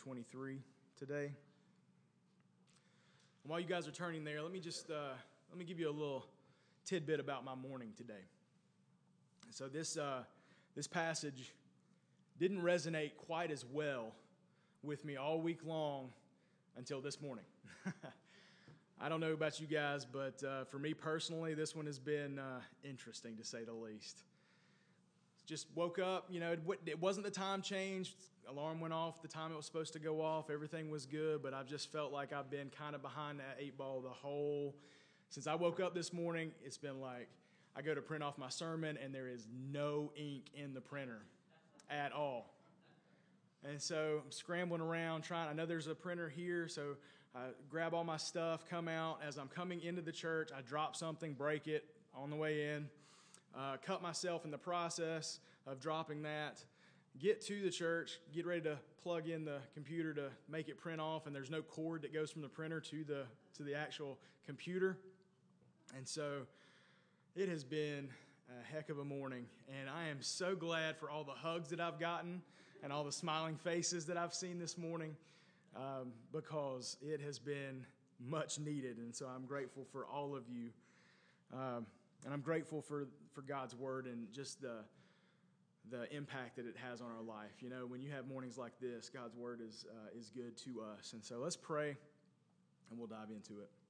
23 today. And while you guys are turning there, let me give you a little tidbit about my morning today. So this passage didn't resonate quite as well with me all week long until this morning. I don't know about you guys, but for me personally, this one has been interesting to say the least. Just woke up, it wasn't the time change. Alarm went off the time it was supposed to go off. Everything was good, but I've just felt like I've been kind of behind that 8 ball since I woke up this morning. It's been like I go to print off my sermon and there is no ink in the printer at all. And so I'm scrambling around I know there's a printer here, so I grab all my stuff, come out. As I'm coming into the church, I drop something, break it on the way in. Cut myself in the process of dropping that, get to the church, get ready to plug in the computer to make it print off, and there's no cord that goes from the printer to the actual computer. And so it has been a heck of a morning, and I am so glad for all the hugs that I've gotten and all the smiling faces that I've seen this morning, because it has been much needed, and so I'm grateful for all of you. And I'm grateful for God's word and just the impact that it has on our life. When you have mornings like this, God's word is good to us. And so let's pray, and we'll dive into it.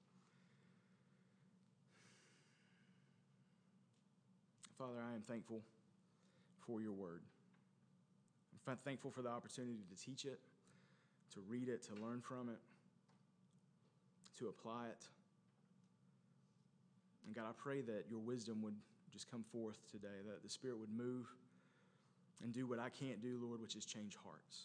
Father, I am thankful for your word. I'm thankful for the opportunity to teach it, to read it, to learn from it, to apply it. And God, I pray that your wisdom would just come forth today, that the Spirit would move and do what I can't do, Lord, which is change hearts.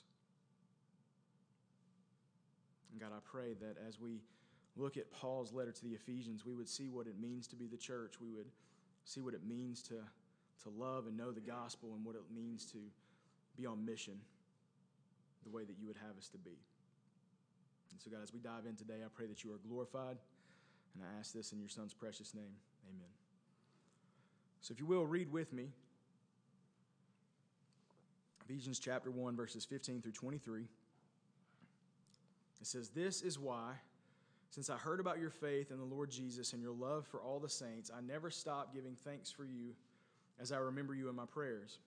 And God, I pray that as we look at Paul's letter to the Ephesians, we would see what it means to be the church. We would see what it means to love and know the gospel, and what it means to be on mission the way that you would have us to be. And so, God, as we dive in today, I pray that you are glorified. And I ask this in your Son's precious name. Amen. So if you will, read with me Ephesians chapter 1, verses 15 through 23. It says, "This is why, since I heard about your faith in the Lord Jesus and your love for all the saints, I never stop giving thanks for you as I remember you in my prayers.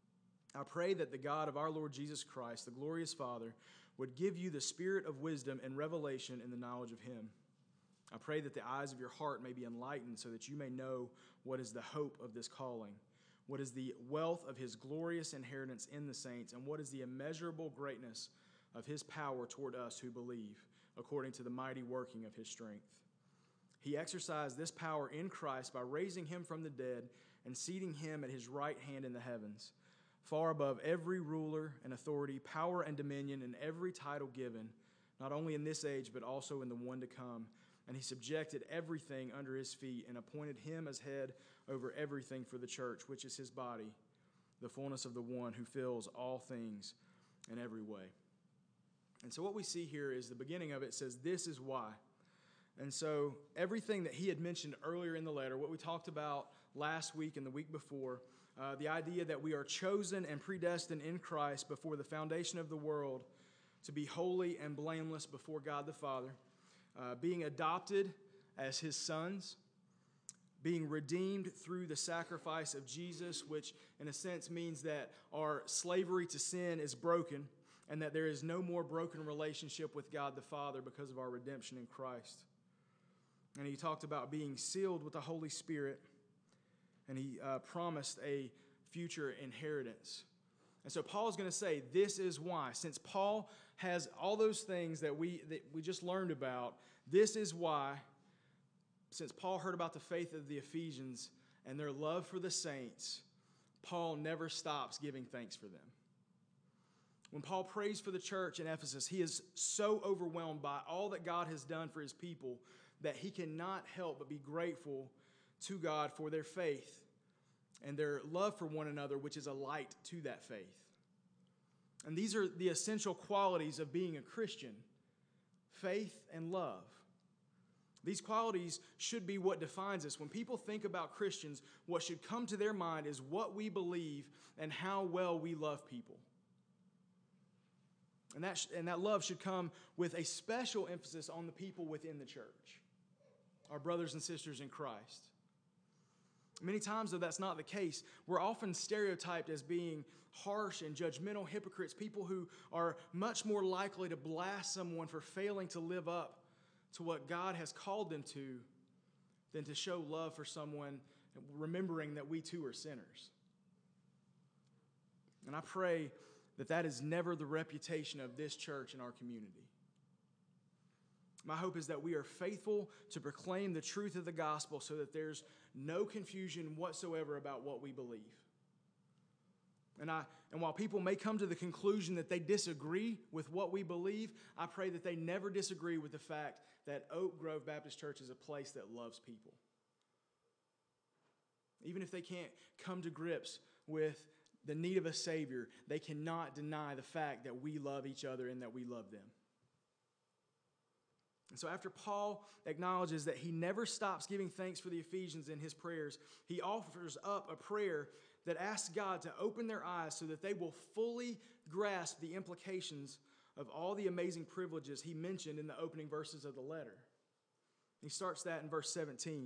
I pray that the God of our Lord Jesus Christ, the glorious Father, would give you the spirit of wisdom and revelation in the knowledge of him. I pray that the eyes of your heart may be enlightened so that you may know what is the hope of this calling, what is the wealth of his glorious inheritance in the saints, and what is the immeasurable greatness of his power toward us who believe, according to the mighty working of his strength. He exercised this power in Christ by raising him from the dead and seating him at his right hand in the heavens, far above every ruler and authority, power and dominion, and every title given, not only in this age but also in the one to come. And he subjected everything under his feet and appointed him as head over everything for the church, which is his body, the fullness of the one who fills all things in every way." And so what we see here is the beginning of it says, "This is why." And so everything that he had mentioned earlier in the letter, what we talked about last week and the week before, the idea that we are chosen and predestined in Christ before the foundation of the world to be holy and blameless before God the Father, being adopted as his sons, being redeemed through the sacrifice of Jesus, which in a sense means that our slavery to sin is broken and that there is no more broken relationship with God the Father because of our redemption in Christ. And he talked about being sealed with the Holy Spirit, and he promised a future inheritance. And so Paul is going to say, this is why. Since Paul has all those things that we just learned about, this is why, since Paul heard about the faith of the Ephesians and their love for the saints, Paul never stops giving thanks for them. When Paul prays for the church in Ephesus, he is so overwhelmed by all that God has done for his people that he cannot help but be grateful to God for their faith and their love for one another, which is a light to that faith. And these are the essential qualities of being a Christian: faith and love. These qualities should be what defines us. When people think about Christians, what should come to their mind is what we believe and how well we love people. And that love should come with a special emphasis on the people within the church, our brothers and sisters in Christ. Many times, though that's not the case, we're often stereotyped as being harsh and judgmental hypocrites, people who are much more likely to blast someone for failing to live up to what God has called them to than to show love for someone, remembering that we too are sinners. And I pray that that is never the reputation of this church and our community. My hope is that we are faithful to proclaim the truth of the gospel so that there's no confusion whatsoever about what we believe. And while people may come to the conclusion that they disagree with what we believe, I pray that they never disagree with the fact that Oak Grove Baptist Church is a place that loves people. Even if they can't come to grips with the need of a Savior, they cannot deny the fact that we love each other and that we love them. And so after Paul acknowledges that he never stops giving thanks for the Ephesians in his prayers, he offers up a prayer that asks God to open their eyes so that they will fully grasp the implications of all the amazing privileges he mentioned in the opening verses of the letter. He starts that in verse 17.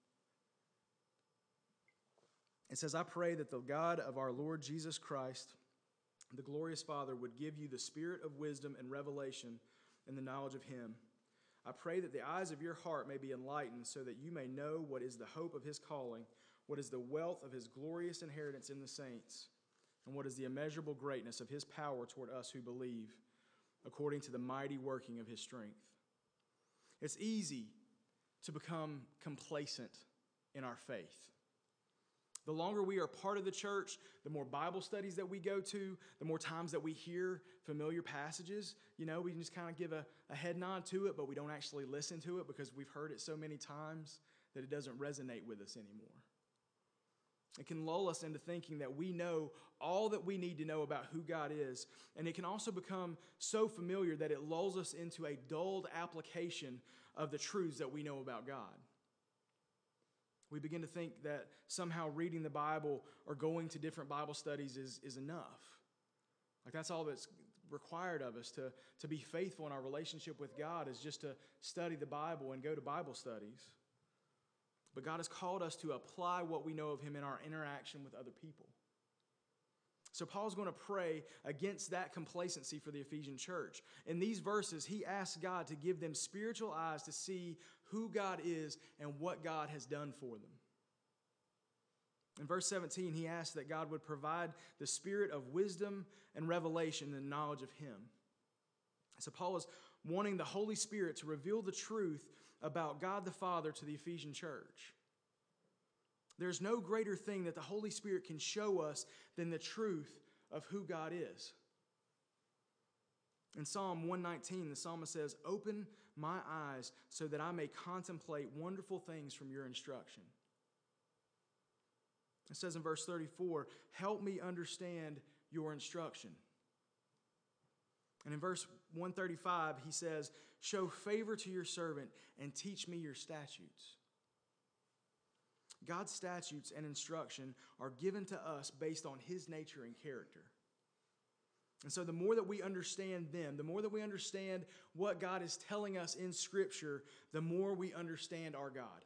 It says, I pray that the God of our Lord Jesus Christ, the glorious Father, would give you the spirit of wisdom and revelation in the knowledge of him. I pray that the eyes of your heart may be enlightened so that you may know what is the hope of his calling, what is the wealth of his glorious inheritance in the saints, and what is the immeasurable greatness of his power toward us who believe, according to the mighty working of his strength. It's easy to become complacent in our faith. The longer we are part of the church, the more Bible studies that we go to, the more times that we hear familiar passages, we can just kind of give a head nod to it, but we don't actually listen to it because we've heard it so many times that it doesn't resonate with us anymore. It can lull us into thinking that we know all that we need to know about who God is, and it can also become so familiar that it lulls us into a dulled application of the truths that we know about God. We begin to think that somehow reading the Bible or going to different Bible studies is enough. Like that's all that's required of us to be faithful in our relationship with God is just to study the Bible and go to Bible studies. But God has called us to apply what we know of him in our interaction with other people. So Paul's going to pray against that complacency for the Ephesian church. In these verses, he asks God to give them spiritual eyes to see who God is and what God has done for them. In verse 17, he asks that God would provide the spirit of wisdom and revelation and knowledge of him. So Paul is wanting the Holy Spirit to reveal the truth about God the Father to the Ephesian church. There's no greater thing that the Holy Spirit can show us than the truth of who God is. In Psalm 119, the psalmist says, "Open my eyes so that I may contemplate wonderful things from your instruction." It says in verse 34, "Help me understand your instruction." And in verse 135, he says, "Show favor to your servant and teach me your statutes." God's statutes and instruction are given to us based on his nature and character. And so the more that we understand them, the more that we understand what God is telling us in Scripture, the more we understand our God.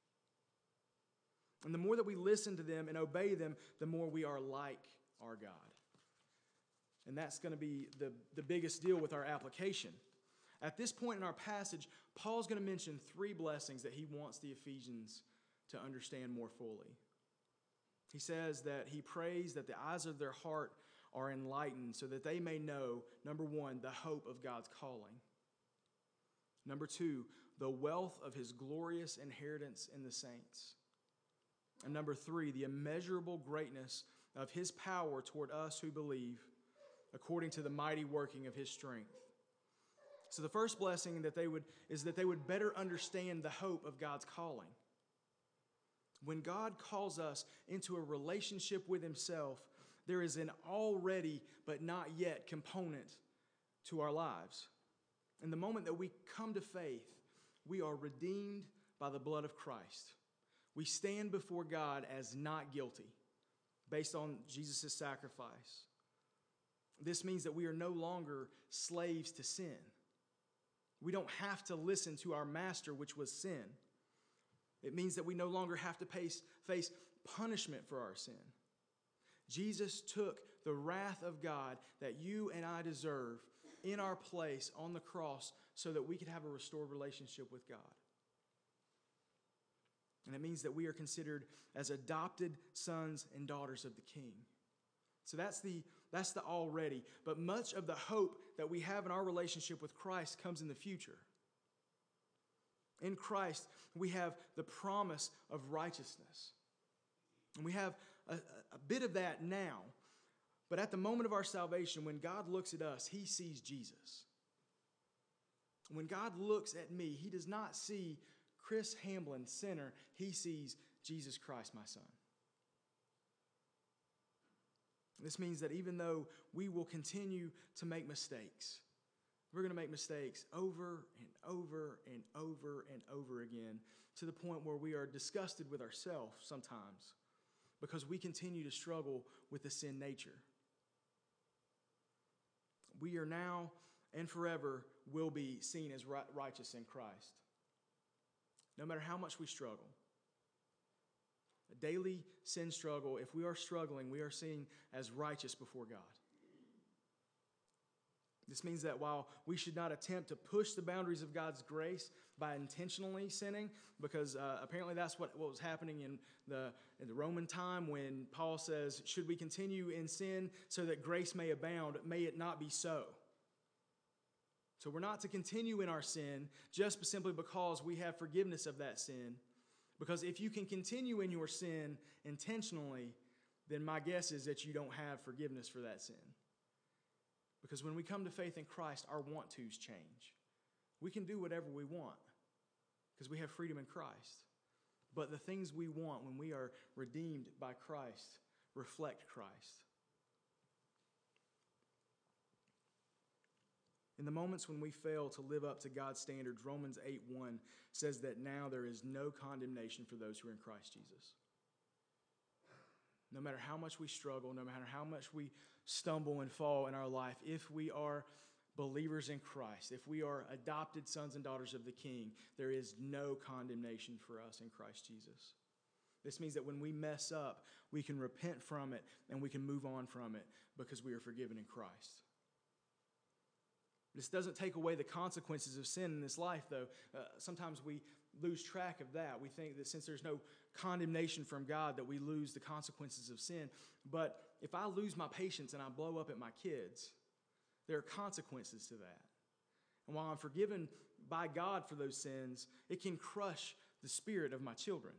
And the more that we listen to them and obey them, the more we are like our God. And that's going to be the biggest deal with our application. At this point in our passage, Paul's going to mention 3 blessings that he wants the Ephesians to understand more fully. He says that he prays that the eyes of their heart are enlightened so that they may know, number 1, the hope of God's calling. Number 2, the wealth of his glorious inheritance in the saints. And number 3, the immeasurable greatness of his power toward us who believe, according to the mighty working of his strength. So the first blessing is that they would better understand the hope of God's calling. When God calls us into a relationship with himself, there is an already but not yet component to our lives. And the moment that we come to faith, we are redeemed by the blood of Christ. We stand before God as not guilty based on Jesus' sacrifice. This means that we are no longer slaves to sin. We don't have to listen to our master, which was sin. It means that we no longer have to face punishment for our sin. Jesus took the wrath of God that you and I deserve in our place on the cross so that we could have a restored relationship with God. And it means that we are considered as adopted sons and daughters of the King. So that's the already. But much of the hope that we have in our relationship with Christ comes in the future. In Christ, we have the promise of righteousness. And we have a bit of that now. But at the moment of our salvation, when God looks at us, he sees Jesus. When God looks at me, he does not see Chris Hamblin, sinner. He sees Jesus Christ, my son. This means that even though we will continue to make mistakes, we're going to make mistakes over and over and over and over again to the point where we are disgusted with ourselves sometimes because we continue to struggle with the sin nature. We are now and forever will be seen as righteous in Christ. No matter how much we struggle. A daily sin struggle, if we are struggling, we are seen as righteous before God. This means that while we should not attempt to push the boundaries of God's grace by intentionally sinning, because apparently that's what was happening in the Roman time when Paul says, should we continue in sin so that grace may abound? May it not be so. So we're not to continue in our sin just simply because we have forgiveness of that sin. Because if you can continue in your sin intentionally, then my guess is that you don't have forgiveness for that sin. Because when we come to faith in Christ, our want-tos change. We can do whatever we want because we have freedom in Christ. But the things we want when we are redeemed by Christ reflect Christ. In the moments when we fail to live up to God's standards, Romans 8:1 says that now there is no condemnation for those who are in Christ Jesus. No matter how much we struggle, no matter how much we stumble and fall in our life, if we are believers in Christ, if we are adopted sons and daughters of the King, there is no condemnation for us in Christ Jesus. This means that when we mess up, we can repent from it and we can move on from it because we are forgiven in Christ. This doesn't take away the consequences of sin in this life, though. Sometimes we lose track of that. We think that since there's no condemnation from God that we lose the consequences of sin. But if I lose my patience and I blow up at my kids, there are consequences to that. And while I'm forgiven by God for those sins, it can crush the spirit of my children.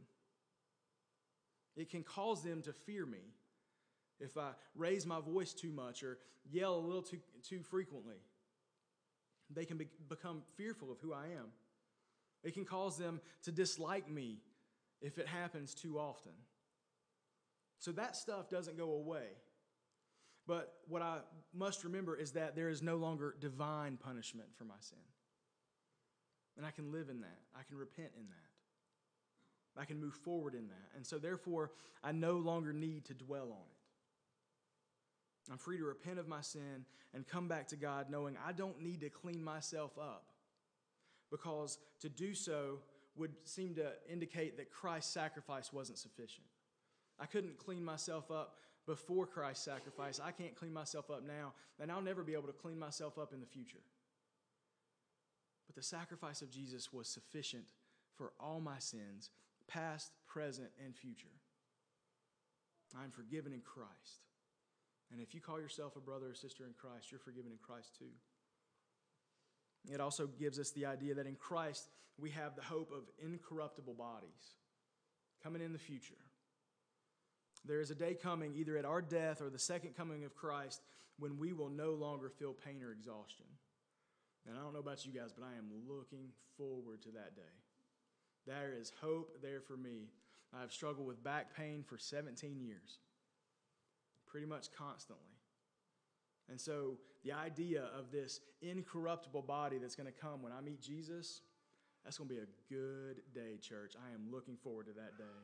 It can cause them to fear me if I raise my voice too much or yell a little too frequently. They can become fearful of who I am. It can cause them to dislike me if it happens too often. So that stuff doesn't go away. But what I must remember is that there is no longer divine punishment for my sin. And I can live in that. I can repent in that. I can move forward in that. And so therefore, I no longer need to dwell on it. I'm free to repent of my sin and come back to God knowing I don't need to clean myself up, because to do so would seem to indicate that Christ's sacrifice wasn't sufficient. I couldn't clean myself up before Christ's sacrifice. I can't clean myself up now, and I'll never be able to clean myself up in the future. But the sacrifice of Jesus was sufficient for all my sins, past, present, and future. I'm forgiven in Christ. And if you call yourself a brother or sister in Christ, you're forgiven in Christ too. It also gives us the idea that in Christ we have the hope of incorruptible bodies coming in the future. There is a day coming, either at our death or the second coming of Christ, when we will no longer feel pain or exhaustion. And I don't know about you guys, but I am looking forward to that day. There is hope there for me. I've struggled with back pain for 17 years. Pretty much constantly. And so the idea of this incorruptible body that's going to come when I meet Jesus, that's going to be a good day, church. I am looking forward to that day.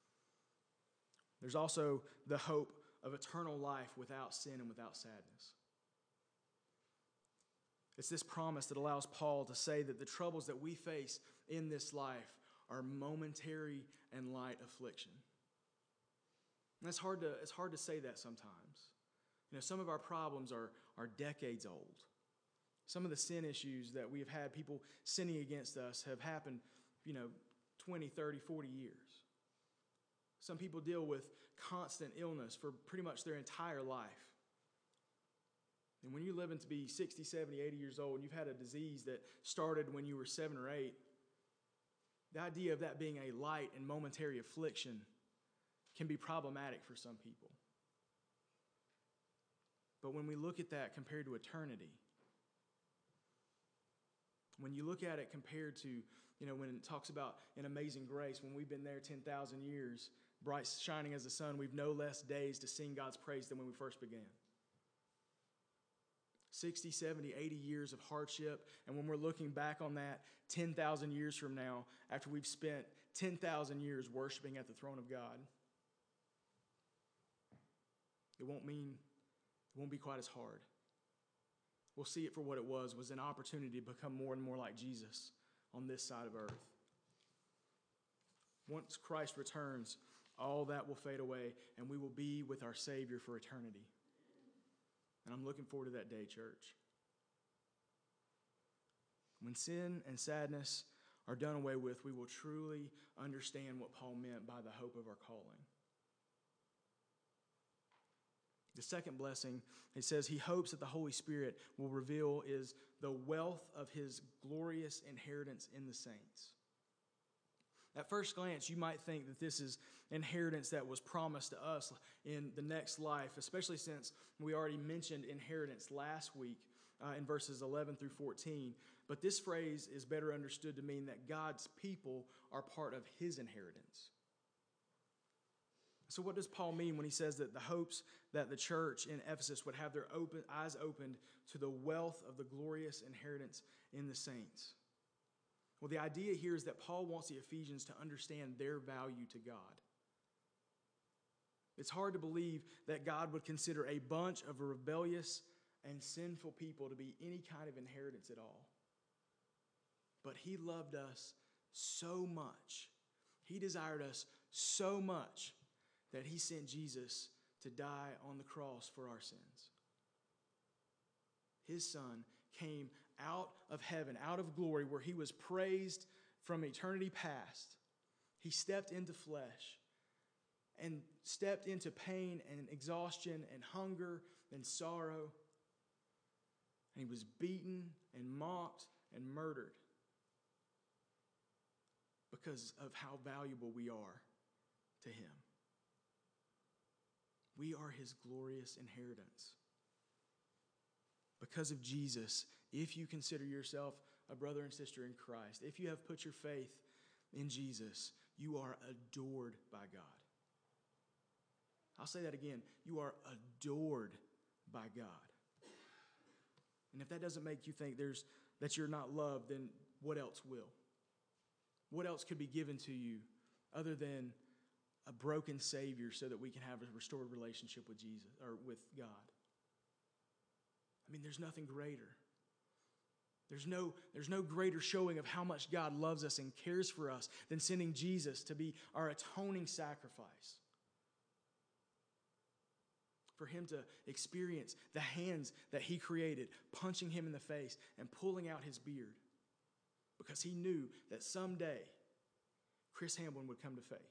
There's also the hope of eternal life without sin and without sadness. It's this promise that allows Paul to say that the troubles that we face in this life are momentary and light affliction. And it's hard to say that sometimes. Some of our problems are decades old. Some of the sin issues that we have had, people sinning against us, have happened, 20, 30, 40 years. Some people deal with constant illness for pretty much their entire life. And when you're living to be 60, 70, 80 years old, and you've had a disease that started when you were 7 or 8, the idea of that being a light and momentary affliction can be problematic for some people. But when we look at that compared to eternity, when you look at it compared to, when it talks about an amazing grace, when we've been there 10,000 years, bright shining as the sun, we've no less days to sing God's praise than when we first began. 60, 70, 80 years of hardship, and when we're looking back on that 10,000 years from now, after we've spent 10,000 years worshiping at the throne of God, it won't be quite as hard. We'll see it for what it was an opportunity to become more and more like Jesus on this side of earth. Once Christ returns, all that will fade away, and we will be with our Savior for eternity. And I'm looking forward to that day, church. When sin and sadness are done away with, we will truly understand what Paul meant by the hope of our calling. The second blessing, it says he hopes that the Holy Spirit will reveal is the wealth of his glorious inheritance in the saints. At first glance, you might think that this is inheritance that was promised to us in the next life, especially since we already mentioned inheritance last week in verses 11 through 14. But this phrase is better understood to mean that God's people are part of his inheritance. So what does Paul mean when he says that the hopes that the church in Ephesus would have their eyes opened to the wealth of the glorious inheritance in the saints? Well, the idea here is that Paul wants the Ephesians to understand their value to God. It's hard to believe that God would consider a bunch of rebellious and sinful people to be any kind of inheritance at all. But he loved us so much. He desired us so much that he sent Jesus to die on the cross for our sins. His Son came out of heaven, out of glory, where he was praised from eternity past. He stepped into flesh and stepped into pain and exhaustion and hunger and sorrow. And he was beaten and mocked and murdered because of how valuable we are to him. We are his glorious inheritance. Because of Jesus, if you consider yourself a brother and sister in Christ, if you have put your faith in Jesus, you are adored by God. I'll say that again. You are adored by God. And if that doesn't make you think that you're not loved, then what else will? What else could be given to you other than a broken Savior so that we can have a restored relationship with Jesus or with God? I mean, there's nothing greater. There's no greater showing of how much God loves us and cares for us than sending Jesus to be our atoning sacrifice. For him to experience the hands that he created, punching him in the face and pulling out his beard. Because he knew that someday Chris Hamblin would come to faith.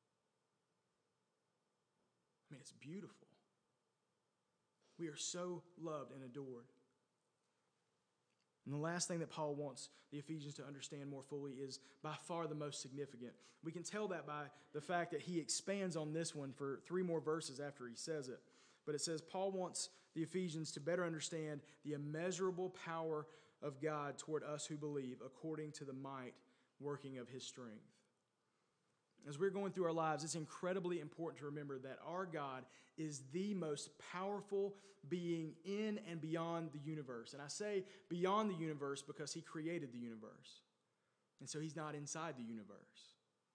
I mean, it's beautiful. We are so loved and adored. And the last thing that Paul wants the Ephesians to understand more fully is by far the most significant. We can tell that by the fact that he expands on this one for 3 more verses after he says it. But it says Paul wants the Ephesians to better understand the immeasurable power of God toward us who believe, according to the might working of his strength. As we're going through our lives, it's incredibly important to remember that our God is the most powerful being in and beyond the universe. And I say beyond the universe because he created the universe. And so he's not inside the universe.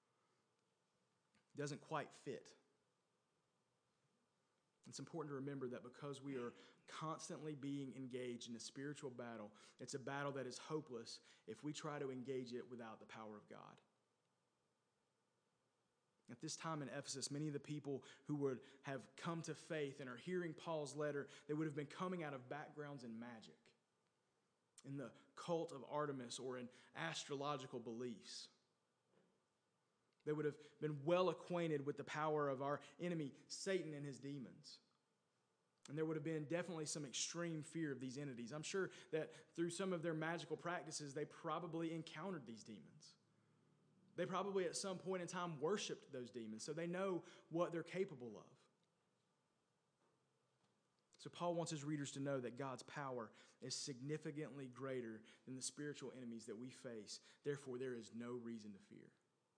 It doesn't quite fit. It's important to remember that because we are constantly being engaged in a spiritual battle. It's a battle that is hopeless if we try to engage it without the power of God. At this time in Ephesus, many of the people who would have come to faith and are hearing Paul's letter, they would have been coming out of backgrounds in magic, in the cult of Artemis, or in astrological beliefs. They would have been well acquainted with the power of our enemy, Satan, and his demons. And there would have been definitely some extreme fear of these entities. I'm sure that through some of their magical practices, they probably encountered these demons. They probably at some point in time worshiped those demons, so they know what they're capable of. So Paul wants his readers to know that God's power is significantly greater than the spiritual enemies that we face. Therefore, there is no reason to fear.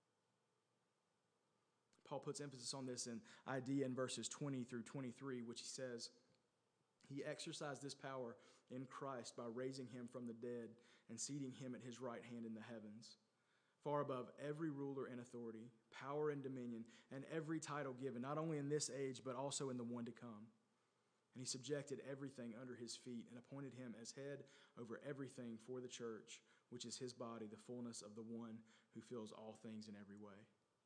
Paul puts emphasis on this idea in verses 20 through 23, which he says, he exercised this power in Christ by raising him from the dead and seating him at his right hand in the heavens, far above every ruler and authority, power and dominion, and every title given, not only in this age, but also in the one to come. And he subjected everything under his feet and appointed him as head over everything for the church, which is his body, the fullness of the one who fills all things in every way.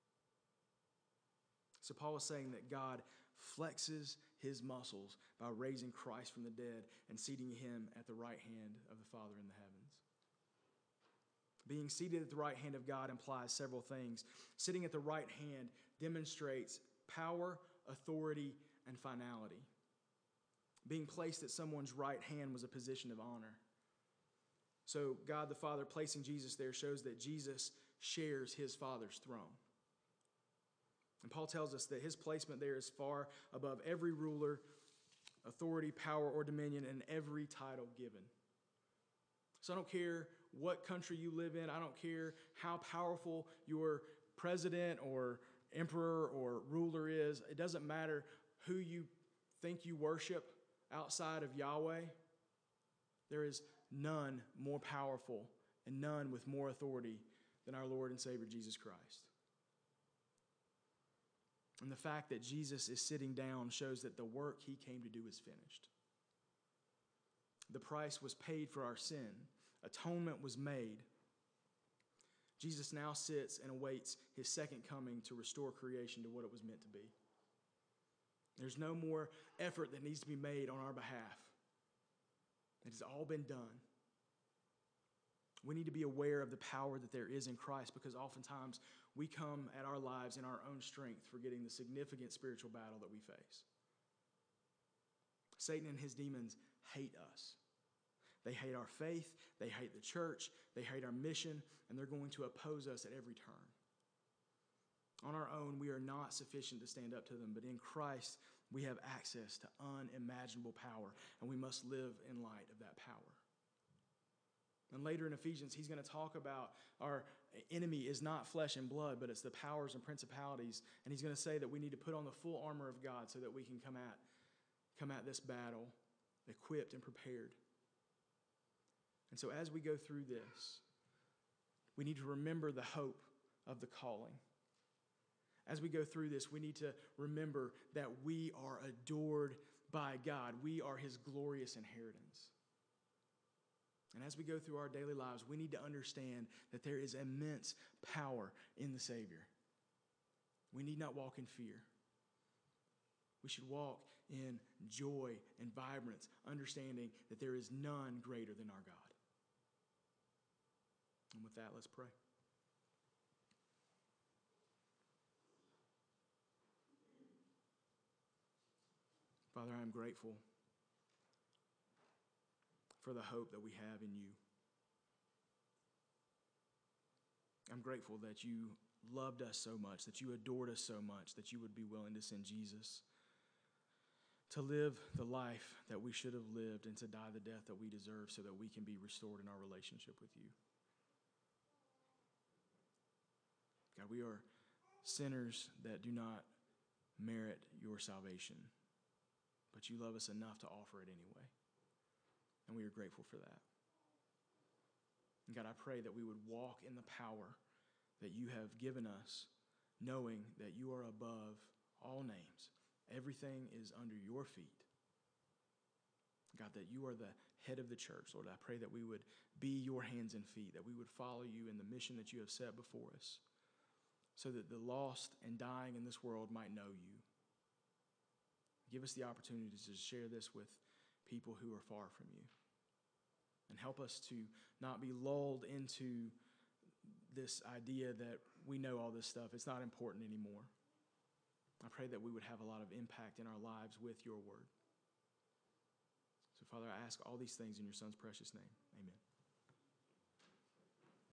So Paul is saying that God flexes his muscles by raising Christ from the dead and seating him at the right hand of the Father in the heavens. Being seated at the right hand of God implies several things. Sitting at the right hand demonstrates power, authority, and finality. Being placed at someone's right hand was a position of honor. So God the Father placing Jesus there shows that Jesus shares his Father's throne. And Paul tells us that his placement there is far above every ruler, authority, power, or dominion, and every title given. So I don't care what country you live in. I don't care how powerful your president or emperor or ruler is. It doesn't matter who you think you worship outside of Yahweh. There is none more powerful and none with more authority than our Lord and Savior Jesus Christ. And the fact that Jesus is sitting down shows that the work he came to do is finished. The price was paid for our sin. Atonement was made. Jesus now sits and awaits his second coming to restore creation to what it was meant to be. There's no more effort that needs to be made on our behalf. It has all been done. We need to be aware of the power that there is in Christ, because oftentimes we come at our lives in our own strength, forgetting the significant spiritual battle that we face. Satan and his demons hate us. They hate our faith, they hate the church, they hate our mission, and they're going to oppose us at every turn. On our own, we are not sufficient to stand up to them, but in Christ, we have access to unimaginable power, and we must live in light of that power. And later in Ephesians, he's going to talk about our enemy is not flesh and blood, but it's the powers and principalities. And he's going to say that we need to put on the full armor of God so that we can come at this battle equipped and prepared. And so as we go through this, we need to remember the hope of the calling. As we go through this, we need to remember that we are adored by God. We are his glorious inheritance. And as we go through our daily lives, we need to understand that there is immense power in the Savior. We need not walk in fear. We should walk in joy and vibrance, understanding that there is none greater than our God. And with that, let's pray. Father, I am grateful for the hope that we have in you. I'm grateful that you loved us so much, that you adored us so much, that you would be willing to send Jesus to live the life that we should have lived and to die the death that we deserve so that we can be restored in our relationship with you. God, we are sinners that do not merit your salvation, but you love us enough to offer it anyway. And we are grateful for that. And God, I pray that we would walk in the power that you have given us, knowing that you are above all names. Everything is under your feet. God, that you are the head of the church. Lord, I pray that we would be your hands and feet, that we would follow you in the mission that you have set before us, so that the lost and dying in this world might know you. Give us the opportunity to share this with people who are far from you. And help us to not be lulled into this idea that we know all this stuff. It's not important anymore. I pray that we would have a lot of impact in our lives with your word. So, Father, I ask all these things in your Son's precious name. Amen.